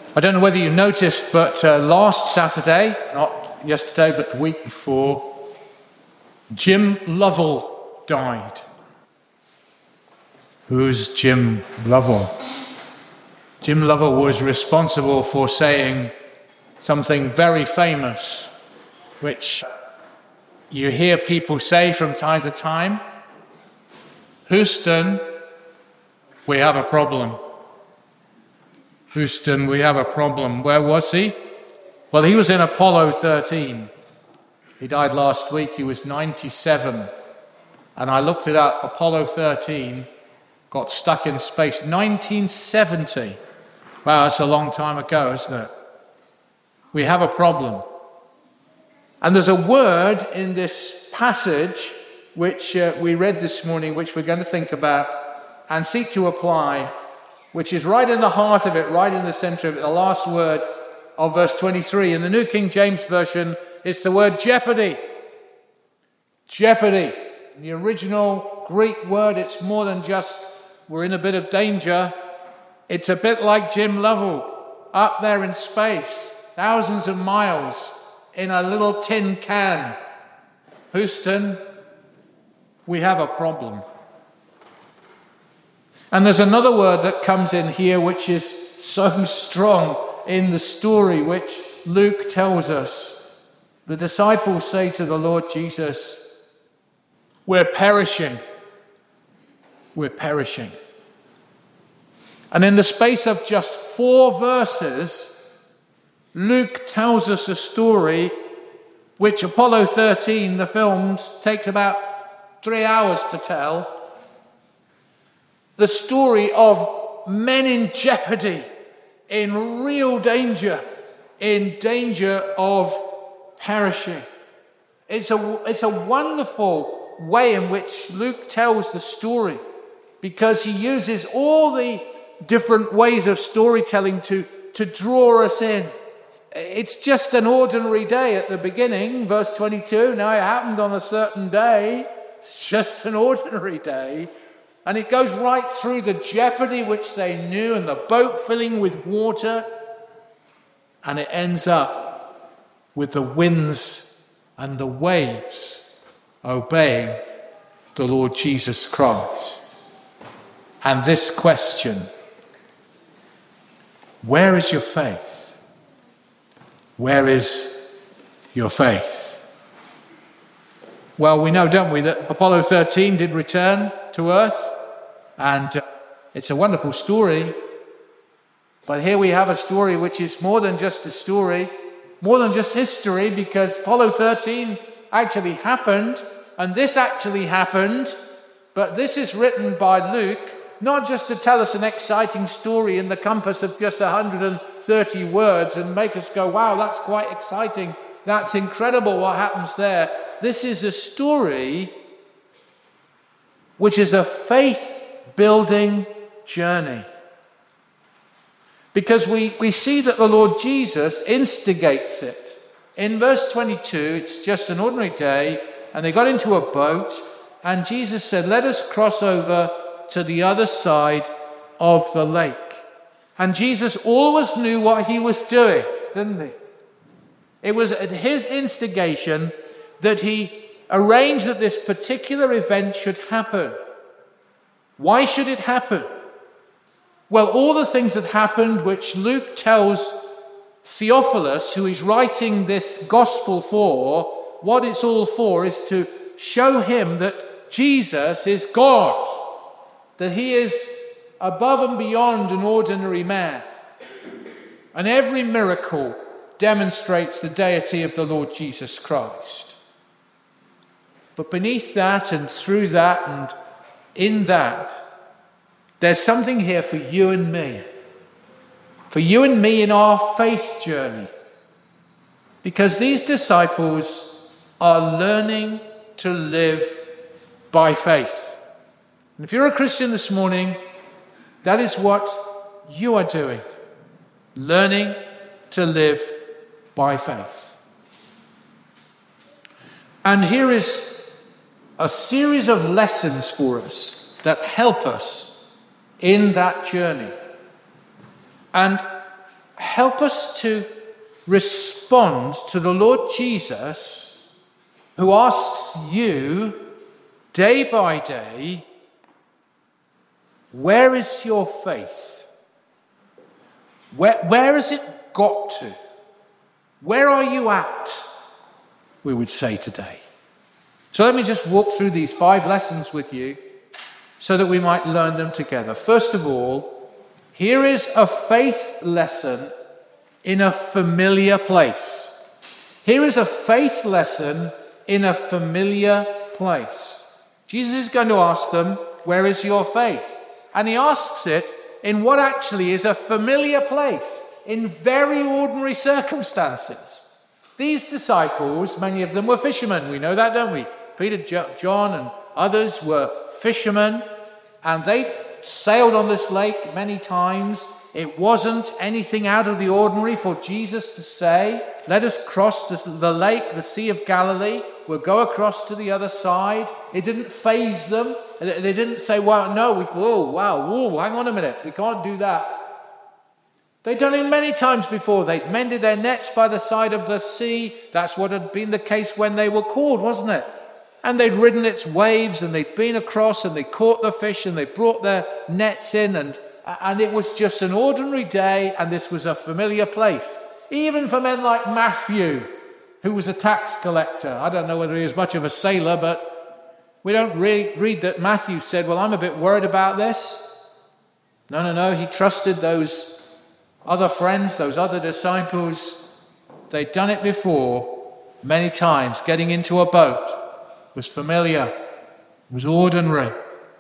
I don't know whether you noticed, but last Saturday, not yesterday, but the week before, Jim Lovell died. Who's Jim Lovell? Jim Lovell was responsible for saying something very famous, which you hear people say from time to time. Houston, we have a problem. Houston, we have a problem. Where was he? Well, he was in Apollo 13. He died last week. He was 97. And I looked it up. Apollo 13 got stuck in space. 1970. Wow, that's a long time ago, isn't it? We have a problem. And there's a word in this passage which we read this morning, which we're going to think about and seek to apply, which is right in the heart of it, right in the center of it. The last word of verse 23. In the New King James Version, it's the word jeopardy. Jeopardy. The original Greek word, it's more than just we're in a bit of danger. It's a bit like Jim Lovell up there in space, thousands of miles in a little tin can. Houston, we have a problem. And there's another word that comes in here which is so strong in the story which Luke tells us. The disciples say to the Lord Jesus, we're perishing. We're perishing. And in the space of just 4 verses, Luke tells us a story which Apollo 13, the films, takes about 3 hours to tell. The story of men in jeopardy, in real danger, in danger of perishing. It's a wonderful way in which Luke tells the story, because he uses all the different ways of storytelling to draw us in. It's just an ordinary day at the beginning, verse 22. Now it happened on a certain day. It's just an ordinary day. And it goes right through the jeopardy which they knew and the boat filling with water. And it ends up with the winds and the waves obeying the Lord Jesus Christ. And this question, where is your faith? Where is your faith? Well, we know, don't we, that Apollo 13 did return to Earth, and it's a wonderful story. But here we have a story which is more than just a story, more than just history, because Apollo 13 actually happened, and this actually happened, but this is written by Luke, not just to tell us an exciting story in the compass of just 130 words and make us go, wow, that's quite exciting, that's incredible what happens there. This is a story which is a faith-building journey. Because we see that the Lord Jesus instigates it. In verse 22, it's just an ordinary day, and they got into a boat, and Jesus said, let us cross over to the other side of the lake. And Jesus always knew what he was doing, didn't he? It was at his instigation that he arranged that this particular event should happen. Why should it happen? Well, all the things that happened, which Luke tells Theophilus, who he's writing this gospel for, what it's all for is to show him that Jesus is God, that he is above and beyond an ordinary man. And every miracle demonstrates the deity of the Lord Jesus Christ. But beneath that and through that and in that, there's something here for you and me. For you and me in our faith journey. Because these disciples are learning to live by faith. And if you're a Christian this morning, that is what you are doing. Learning to live by faith. And here is a series of lessons for us that help us in that journey and help us to respond to the Lord Jesus, who asks you day by day, where is your faith? Where has it got to? Where are you at? We would say today. So let me just walk through these 5 lessons with you so that we might learn them together. First of all, here is a faith lesson in a familiar place. Here is a faith lesson in a familiar place. Jesus is going to ask them, where is your faith? And he asks it in what actually is a familiar place, in very ordinary circumstances. These disciples, many of them were fishermen. We know that, don't we? Peter, John, and others were fishermen, and they sailed on this lake many times. It wasn't anything out of the ordinary for Jesus to say, let us cross the lake, the Sea of Galilee. We'll go across to the other side. It didn't faze them. They didn't say, well, no, hang on a minute. We can't do that. They'd done it many times before. They'd mended their nets by the side of the sea. That's what had been the case when they were called, wasn't it? And they'd ridden its waves, and they'd been across, and they caught the fish, and they brought their nets in, and it was just an ordinary day, and this was a familiar place. Even for men like Matthew, who was a tax collector. I don't know whether he was much of a sailor, but we don't read that Matthew said, well, I'm a bit worried about this. No. He trusted those other friends, those other disciples. They'd done it before many times. Getting into a boat was familiar. It was ordinary.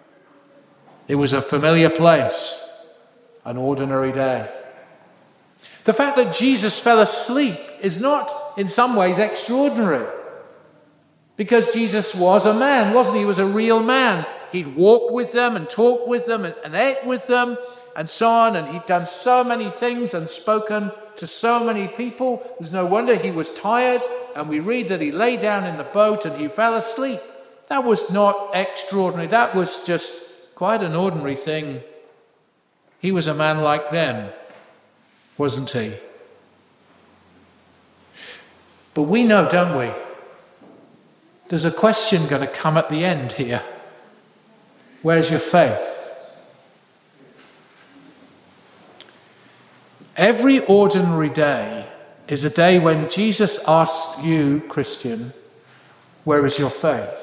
It was a familiar place, an ordinary day. The fact that Jesus fell asleep is not, in some ways, extraordinary. Because Jesus was a man, wasn't he? He was a real man. He'd walked with them and talked with them and ate with them and so on. And he'd done so many things and spoken to so many people. There's no wonder he was tired. And we read that he lay down in the boat and he fell asleep. That was not extraordinary. That was just quite an ordinary thing. He was a man like them, wasn't he? But we know, don't we? There's a question going to come at the end here. Where's your faith? Every ordinary day is a day when Jesus asks you, Christian, where is your faith?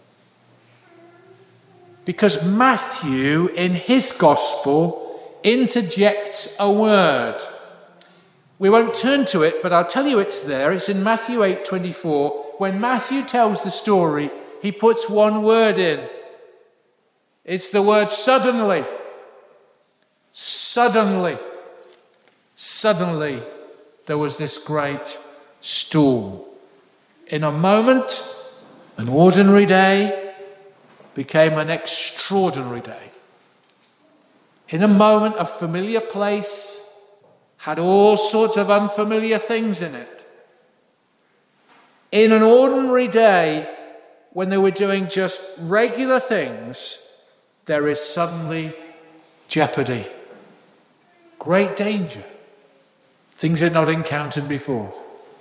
Because Matthew, in his gospel, interjects a word. We won't turn to it, but I'll tell you it's there. It's in Matthew 8:24. When Matthew tells the story, he puts one word in. It's the word suddenly. Suddenly. Suddenly, there was this great storm. In a moment, an ordinary day became an extraordinary day. In a moment, a familiar place had all sorts of unfamiliar things in it. In an ordinary day, when they were doing just regular things, there is suddenly jeopardy, great danger, things they'd not encountered before.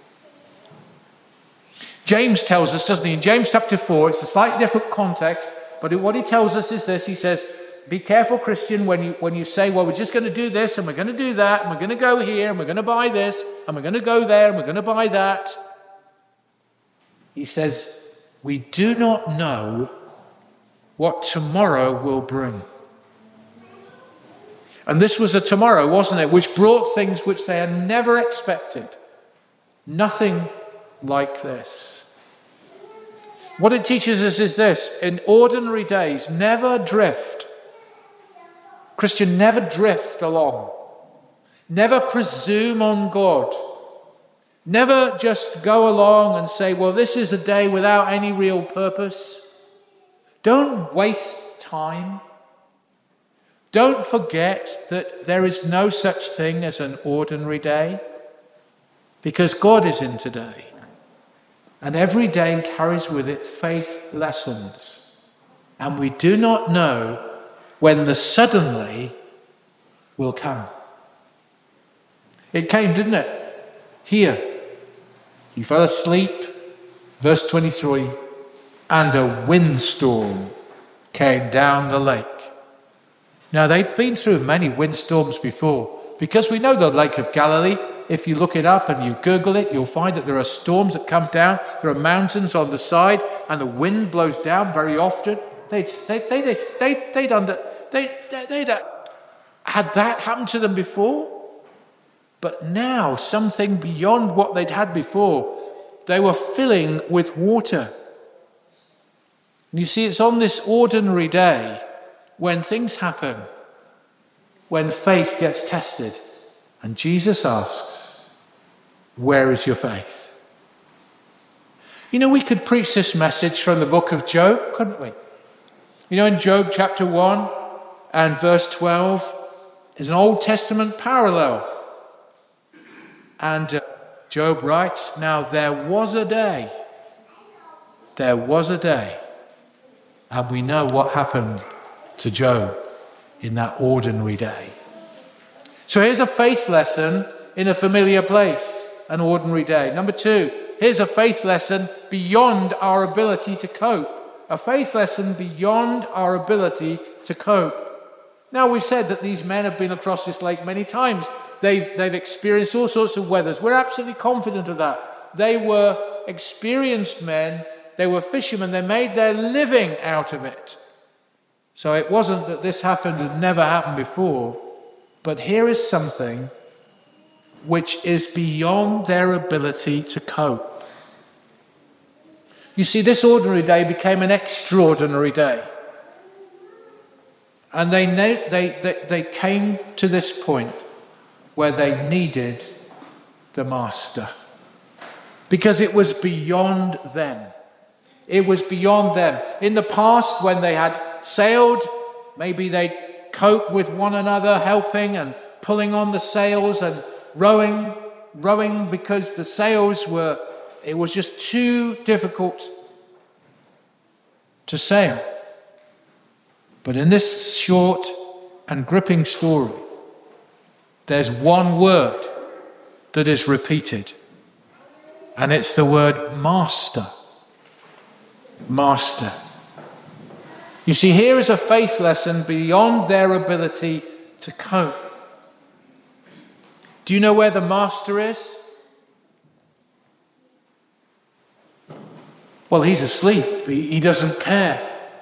James tells us, doesn't he? In James chapter 4, it's a slightly different context, but what he tells us is this. He says, be careful, Christian, when you say, well, we're just going to do this, and we're going to do that, and we're going to go here, and we're going to buy this, and we're going to go there, and we're going to buy that. He says, we do not know what tomorrow will bring. And this was a tomorrow, wasn't it, which brought things which they had never expected. Nothing like this. What it teaches us is this: in ordinary days, never drift. Christian, never drift along. Never presume on God. Never just go along and say, well, this is a day without any real purpose. Don't waste time. Don't forget that there is no such thing as an ordinary day, because God is in today. And every day carries with it faith lessons. And we do not know when the suddenly will come. It came, didn't it? Here. He fell asleep. Verse 23. And a windstorm came down the lake. Now, they'd been through many windstorms before, because we know the Lake of Galilee. If you look it up and you Google it, you'll find that there are storms that come down. There are mountains on the side, and the wind blows down very often. They'd had that happen to them before. But now, something beyond what they'd had before. They were filling with water. And you see, it's on this ordinary day when things happen, when faith gets tested. And Jesus asks, where is your faith? You know, we could preach this message from the book of Job, couldn't we? You know, in Job chapter 1 and verse 12 is an Old Testament parallel. And Job writes, now there was a day, and we know what happened to Job in that ordinary day. So here's a faith lesson in a familiar place, an ordinary day. Number 2, here's a faith lesson beyond our ability to cope. A faith lesson beyond our ability to cope. Now, we've said that these men have been across this lake many times. They've experienced all sorts of weathers. We're absolutely confident of that. They were experienced men. They were fishermen. They made their living out of it. So it wasn't that this happened and never happened before. But here is something which is beyond their ability to cope. You see, this ordinary day became an extraordinary day. And they came to this point where they needed the Master. Because it was beyond them. It was beyond them. In the past, when they had sailed, maybe they'd cope with one another, helping and pulling on the sails and rowing because the sails it was just too difficult to sail. But in this short and gripping story, there's one word that is repeated, and it's the word master. Master. You see, here is a faith lesson beyond their ability to cope. Do you know where the master is? Well, he's asleep. He doesn't care.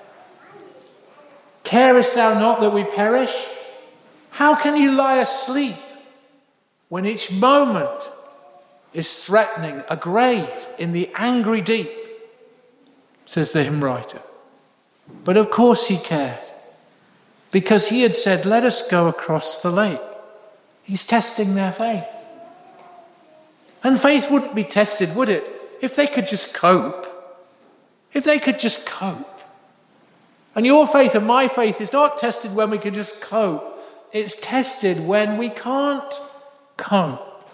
Carest thou not that we perish? How can you lie asleep when each moment is threatening a grave in the angry deep? Says the hymn writer. But of course he cared, because he had said, let us go across the lake. He's testing their faith. And faith wouldn't be tested, would it, if they could just cope? If they could just cope. And your faith and my faith is not tested when we can just cope. It's tested when we can't cope.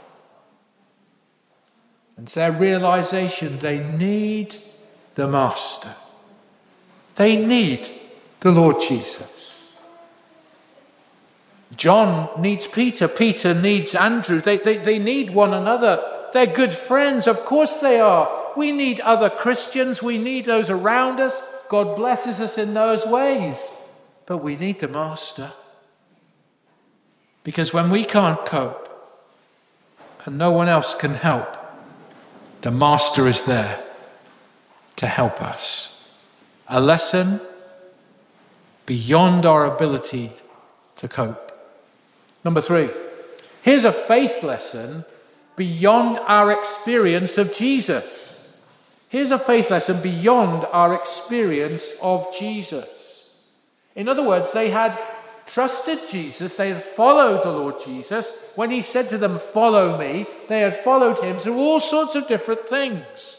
And it's their realization they need the Master. They need the Lord Jesus. John needs Peter. Peter needs Andrew. They need one another. They're good friends. Of course they are. We need other Christians. We need those around us. God blesses us in those ways. But we need the Master. Because when we can't cope and no one else can help, the Master is there to help us. A lesson beyond our ability to cope. Number 3, here's a faith lesson beyond our experience of Jesus. Here's a faith lesson beyond our experience of Jesus. In other words, they had trusted Jesus, they had followed the Lord Jesus. When he said to them, follow me, they had followed him through all sorts of different things.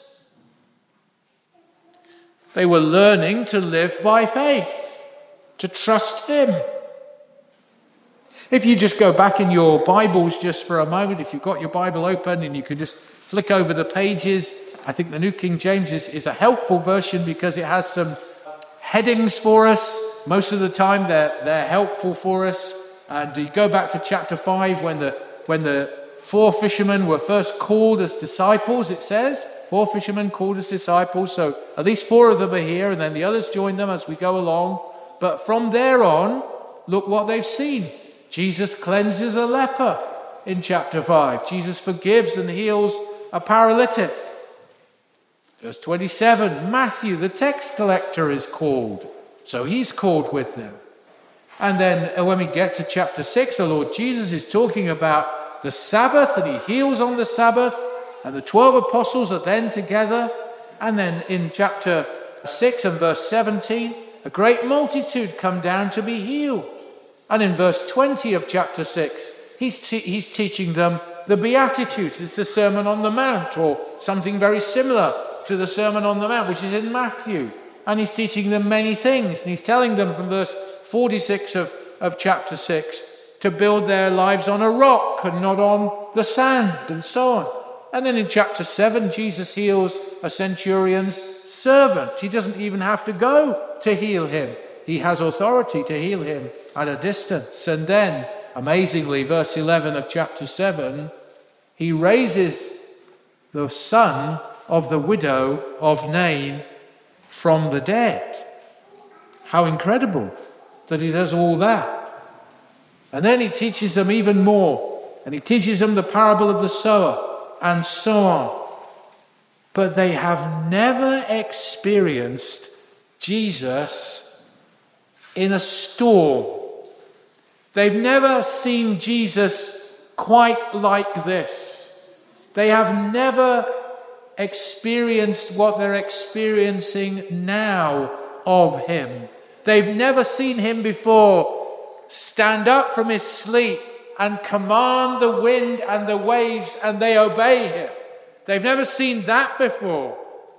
They were learning to live by faith, to trust him. If you just go back in your Bibles just for a moment, if you've got your Bible open and you can just flick over the pages, I think the New King James is a helpful version because it has some headings for us. Most of the time they're helpful for us. And you go back to chapter 5 when the 4 fishermen were first called as disciples, it says. 4 fishermen called as disciples. So at least 4 of them are here, and then the others join them as we go along. But from there on, look what they've seen. Jesus cleanses a leper in chapter 5. Jesus forgives and heals a paralytic. Verse 27, Matthew, the tax collector, is called. So he's called with them. And then when we get to chapter 6, the Lord Jesus is talking about the Sabbath, and he heals on the Sabbath, and the 12 apostles are then together. And then in chapter 6 and verse 17, a great multitude come down to be healed. And in verse 20 of chapter 6, he's teaching them the Beatitudes. It's the Sermon on the Mount, or something very similar to the Sermon on the Mount, which is in Matthew. And he's teaching them many things. And he's telling them from verse 46 of chapter 6 to build their lives on a rock and not on the sand, and so on. And then in chapter 7, Jesus heals a centurion's servant. He doesn't even have to go to heal him. He has authority to heal him at a distance. And then, amazingly, verse 11 of chapter 7, he raises the son of the widow of Nain from the dead. How incredible that he does all that. And then he teaches them even more. And he teaches them the parable of the sower, and so on. But they have never experienced Jesus in a storm. They've never seen Jesus quite like this. They have never experienced what they're experiencing now of him. They've never seen him before stand up from his sleep and command the wind and the waves, and they obey him. They've never seen that before.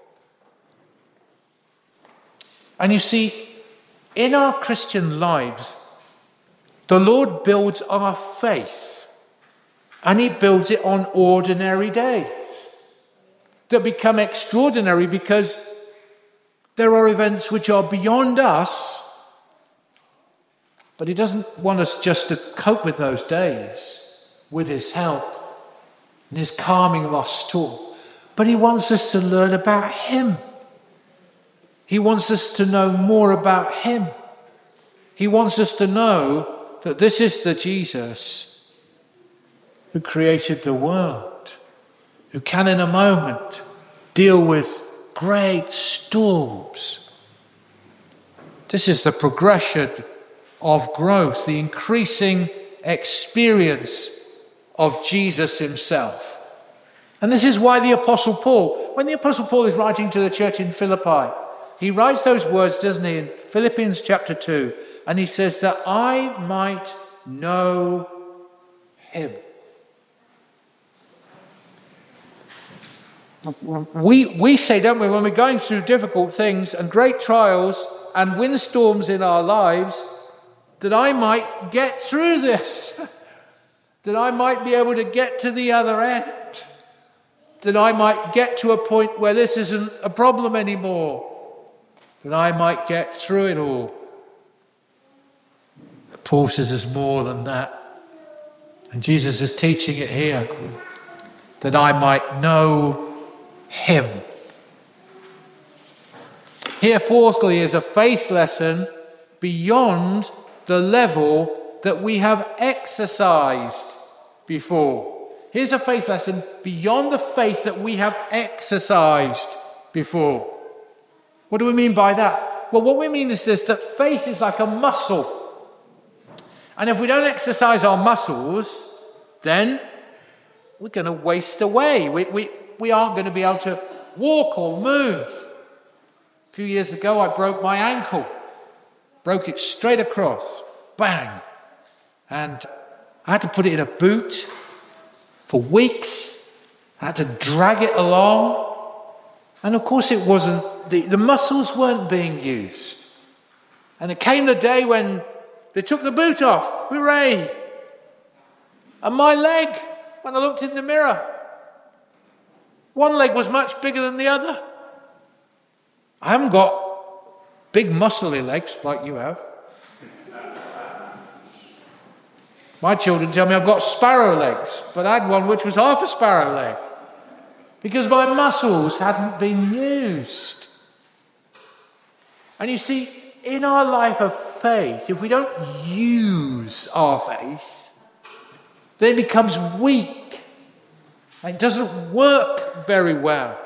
And you see, in our Christian lives, the Lord builds our faith, and he builds it on ordinary days that become extraordinary because there are events which are beyond us, but he doesn't want us just to cope with those days with his help and his calming of our storm, but he wants us to learn about him. He wants us to know more about him. He wants us to know that this is the Jesus who created the world, who can in a moment deal with great storms. This is the progression of growth, the increasing experience of Jesus himself. And this is why the Apostle Paul, when the Apostle Paul is writing to the church in Philippi, he writes those words, doesn't he, in Philippians chapter 2, and he says that I might know him. We say, don't we, when we're going through difficult things and great trials and windstorms in our lives, that I might get through this, that I might be able to get to the other end, that I might get to a point where this isn't a problem anymore, that I might get through it all. Paul says there's more than that. And Jesus is teaching it here, that I might know him. Here, fourthly, is a faith lesson beyond the level that we have exercised before. Here's a faith lesson beyond the faith that we have exercised before. What do we mean by that? Well, what we mean is this, that faith is like a muscle. And if we don't exercise our muscles, then we're going to waste away. We aren't going to be able to walk or move. A few years ago, I broke my ankle. Broke it straight across. Bang. And I had to put it in a boot for weeks. I had to drag it along. And of course it wasn't, the muscles weren't being used. And it came the day when they took the boot off. Hooray! And my leg, when I looked in the mirror, one leg was much bigger than the other. I haven't got big muscly legs like you have. My children tell me I've got sparrow legs, but I had one which was half a sparrow leg because my muscles hadn't been used. And you see, in our life of faith, if we don't use our faith, then it becomes weak. It doesn't work very well.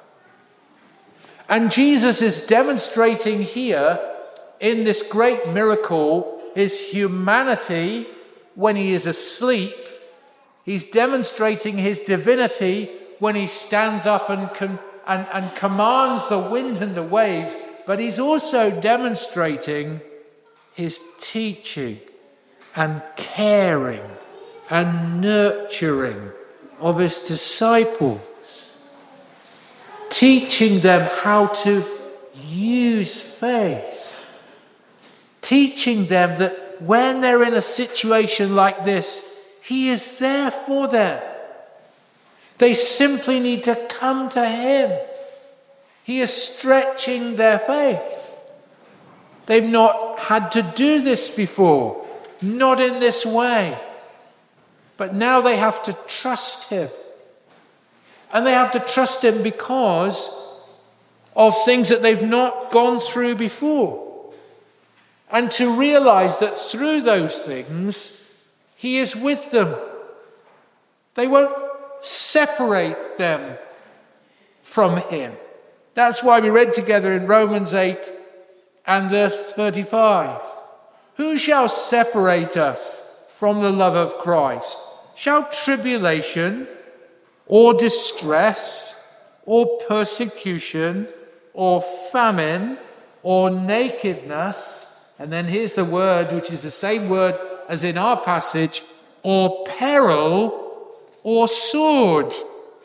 And Jesus is demonstrating here in this great miracle his humanity when he is asleep. He's demonstrating his divinity when he stands up and commands the wind and the waves. But he's also demonstrating his teaching and caring and nurturing of his disciples, teaching them how to use faith, teaching them that when they're in a situation like this, he is there for them. They simply need to come to him. He is stretching their faith. They've not had to do this before, not in this way. But now they have to trust him. And they have to trust him because of things that they've not gone through before. And to realize that through those things, he is with them. They won't separate them from him. That's why we read together in Romans 8 and verse 35. Who shall separate us from the love of Christ? Shall tribulation or distress or persecution or famine or nakedness, and then here's the word which is the same word as in our passage, or peril or sword.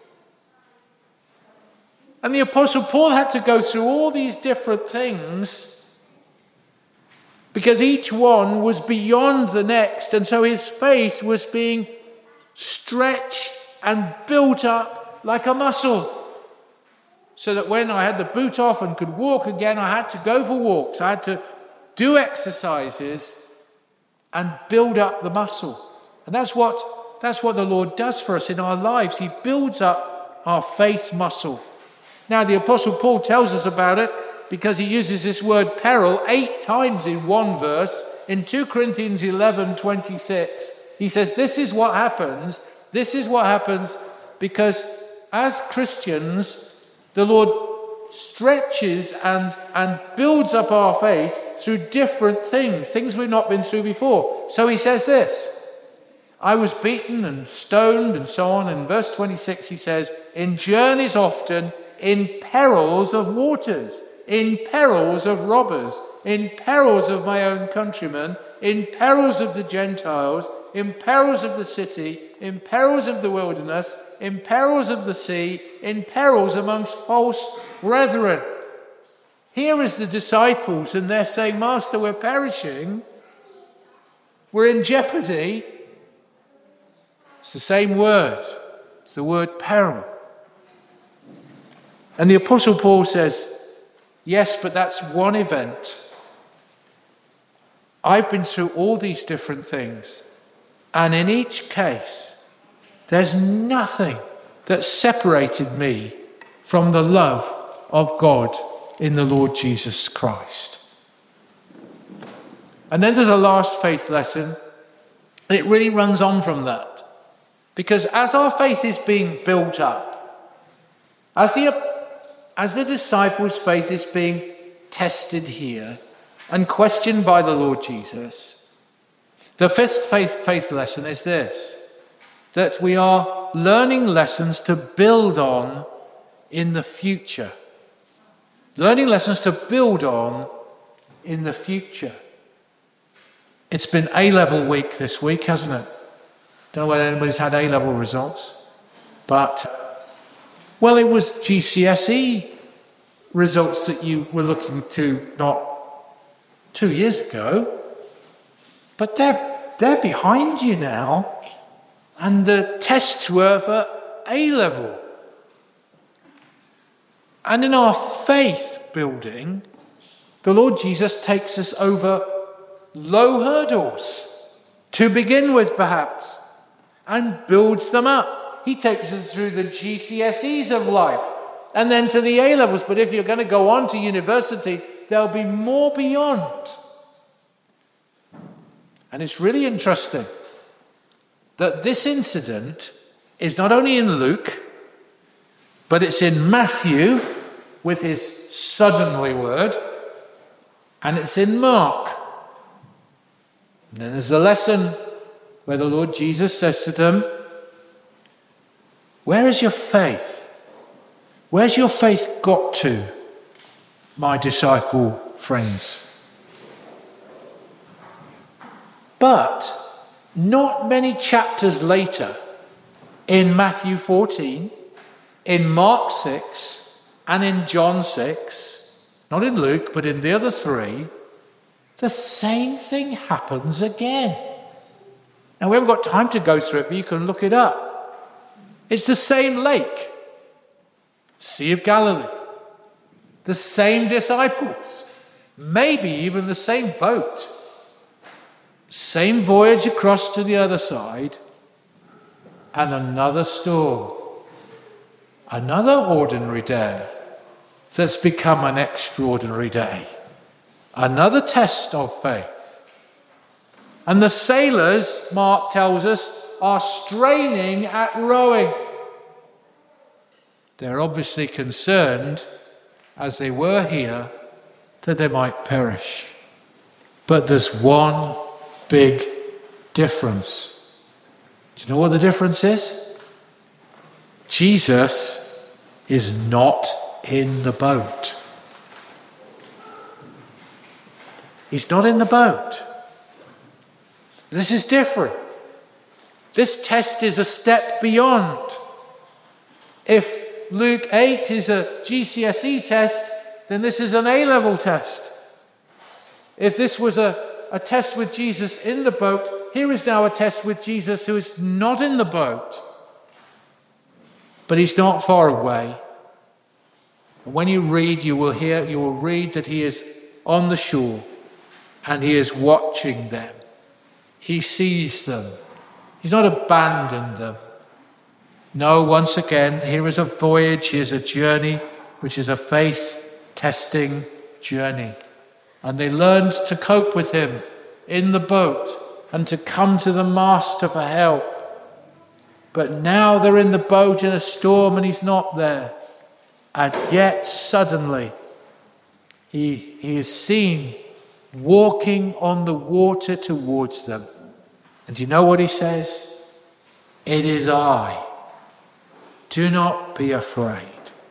And the Apostle Paul had to go through all these different things because each one was beyond the next, and so his faith was being stretched and built up like a muscle. So that when I had the boot off and could walk again, I had to go for walks. I had to do exercises and build up the muscle. And that's what the Lord does for us in our lives. He builds up our faith muscle. Now, the Apostle Paul tells us about it because he uses this word peril 8 times in one verse. In 2 Corinthians 11:26, he says, this is what happens because as Christians, the Lord stretches and builds up our faith through different things we've not been through before. So he says this, I was beaten and stoned and so on. In verse 26 he says, in journeys often, in perils of waters, in perils of robbers, in perils of my own countrymen, in perils of the Gentiles, in perils of the city, in perils of the wilderness, in perils of the sea, in perils amongst false brethren. Here is the disciples, and they're saying, Master, we're perishing. We're in jeopardy. It's the same word. It's the word peril. And the Apostle Paul says, yes, but that's one event. I've been through all these different things. And in each case, there's nothing that separated me from the love of God in the Lord Jesus Christ. And then there's a last faith lesson. And it really runs on from that. Because as our faith is being built up, as the disciples' faith is being tested here and questioned by the Lord Jesus, the fifth faith lesson is this, that we are learning lessons to build on in the future. Learning lessons to build on in the future. It's been A-level week this week, hasn't it? Don't know whether anybody's had A-level results. But, well, it was GCSE results that you were looking to not 2 years ago. But they're behind you now. And the tests were for A-level. And in our faith building, the Lord Jesus takes us over low hurdles. to begin with, perhaps, and builds them up. He takes them through the GCSEs of life and then to the A-levels. But if you're going to go on to university, there'll be more beyond. And it's really interesting that this incident is not only in Luke, but it's in Matthew with his suddenly word, and it's in Mark. And then there's the lesson where the Lord Jesus says to them, where is your faith? Where's your faith got to, my disciple friends? But not many chapters later, in Matthew 14, in Mark 6, and in John 6, not in Luke, but in the other three, the same thing happens again. Now, we haven't got time to go through it, but you can look it up. It's the same lake, Sea of Galilee, the same disciples, maybe even the same boat, same voyage across to the other side, and another storm, another ordinary day that's become an extraordinary day, another test of faith. And the sailors, Mark tells us, are straining at rowing. They're obviously concerned, as they were here, that they might perish. But there's one big difference. Do you know what the difference is? Jesus is not in the boat. He's not in the boat. This is different. This test is a step beyond. If Luke 8 is a GCSE test, then this is an A-level test. If this was a test with Jesus in the boat, here is now a test with Jesus who is not in the boat. But he's not far away. And when you read, you will read that he is on the shore and he is watching them. He sees them. He's not abandoned them. No, once again, here is a voyage, here's a journey, which is a faith-testing journey. And they learned to cope with him in the boat and to come to the master for help. But now they're in the boat in a storm and he's not there. And yet suddenly he is seen walking on the water towards them. And do you know what he says? It is I. Do not be afraid.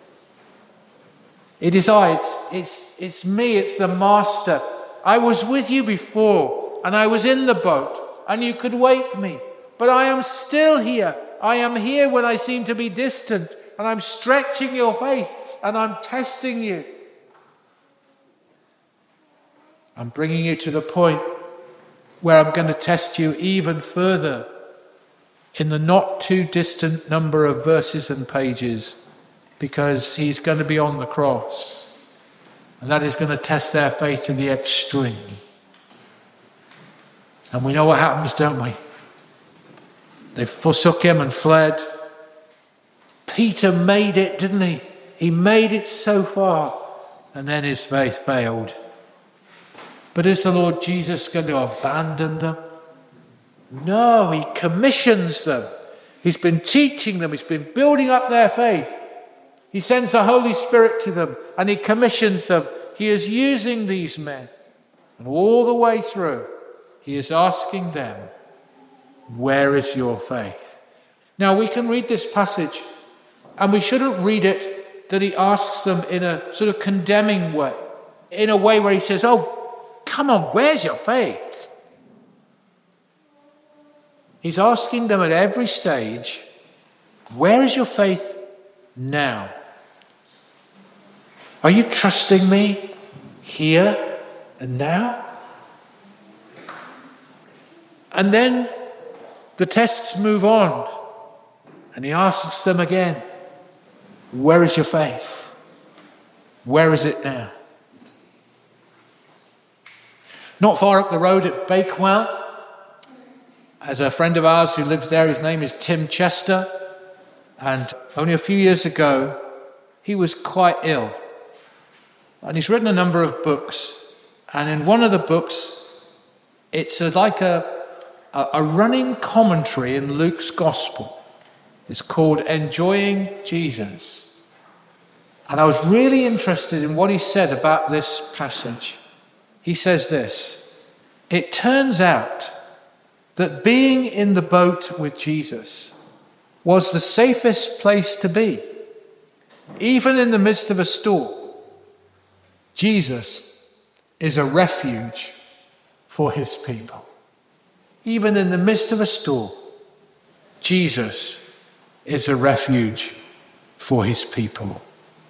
It is I. It's me. It's the master. I was with you before and I was in the boat and you could wake me. But I am still here. I am here when I seem to be distant and I'm stretching your faith and I'm testing you. I'm bringing you to the point where I'm going to test you even further in the not too distant number of verses and pages, because he's going to be on the cross. And that is going to test their faith to the extreme. And we know what happens, don't we? They forsook him and fled. Peter made it, didn't he? He made it so far. And then his faith failed. But is the Lord Jesus going to abandon them? No, he commissions them. He's been teaching them. He's been building up their faith. He sends the Holy Spirit to them and he commissions them. He is using these men. And all the way through, he is asking them, where is your faith? Now, we can read this passage and we shouldn't read it that he asks them in a sort of condemning way, in a way where he says, oh, come on, where's your faith? He's asking them at every stage, where is your faith now? Are you trusting me here and now? And then the tests move on, and he asks them again, where is your faith? Where is it now? Not far up the road at Bakewell, as a friend of ours who lives there. His name is Tim Chester. And only a few years ago, he was quite ill. And he's written a number of books. And in one of the books, it's like a running commentary in Luke's Gospel. It's called Enjoying Jesus. And I was really interested in what he said about this passage. He says this: it turns out that being in the boat with Jesus was the safest place to be. Even in the midst of a storm, Jesus is a refuge for his people. Even in the midst of a storm, Jesus is a refuge for his people.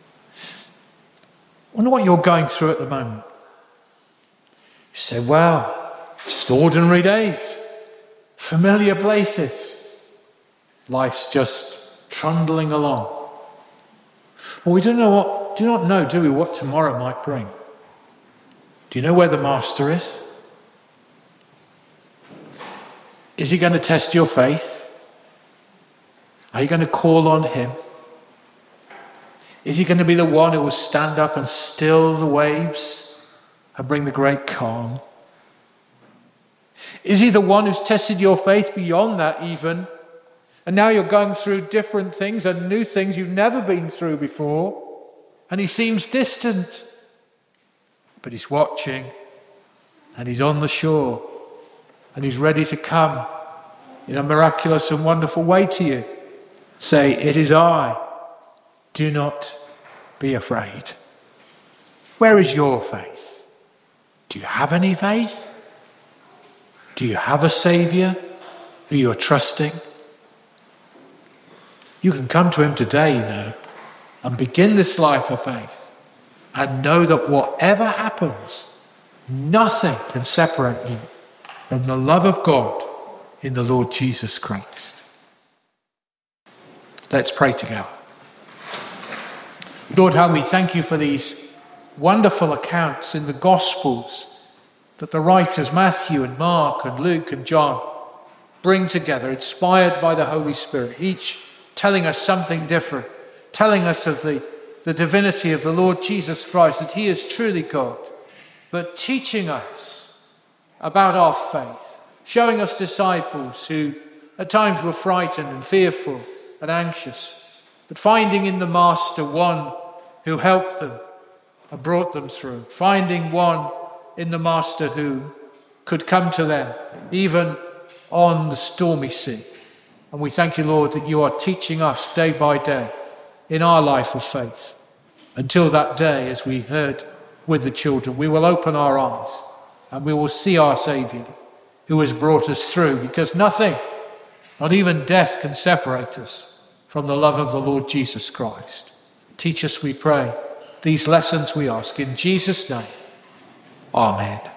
I wonder what you're going through at the moment. You say, well, just ordinary days, familiar places. Life's just trundling along. Well, we do not know, do we, what tomorrow might bring? Do you know where the Master is? Is he going to test your faith? Are you going to call on him? Is he going to be the one who will stand up and still the waves and bring the great calm? Is he the one who's tested your faith beyond that even? And now you're going through different things and new things you've never been through before. And he seems distant. But he's watching. And he's on the shore. And he's ready to come in a miraculous and wonderful way to you. Say, it is I. Do not be afraid. Where is your faith? Do you have any faith? Do you have a Saviour who you're trusting? You can come to him today, you know, and begin this life of faith and know that whatever happens, nothing can separate you from the love of God in the Lord Jesus Christ. Let's pray together. Lord, how we thank you for these wonderful accounts in the Gospels that the writers Matthew and Mark and Luke and John bring together, inspired by the Holy Spirit, each telling us something different, telling us of the divinity of the Lord Jesus Christ, that he is truly God, but teaching us about our faith, showing us disciples who at times were frightened and fearful and anxious, but finding in the Master one who helped them and brought them through, finding one in the Master who could come to them even on the stormy sea. And we thank you, Lord, that you are teaching us day by day in our life of faith. Until that day, as we heard with the children, we will open our eyes and we will see our Saviour who has brought us through, because nothing, not even death, can separate us from the love of the Lord Jesus Christ. Teach us, we pray, these lessons we ask in Jesus' name. Amen.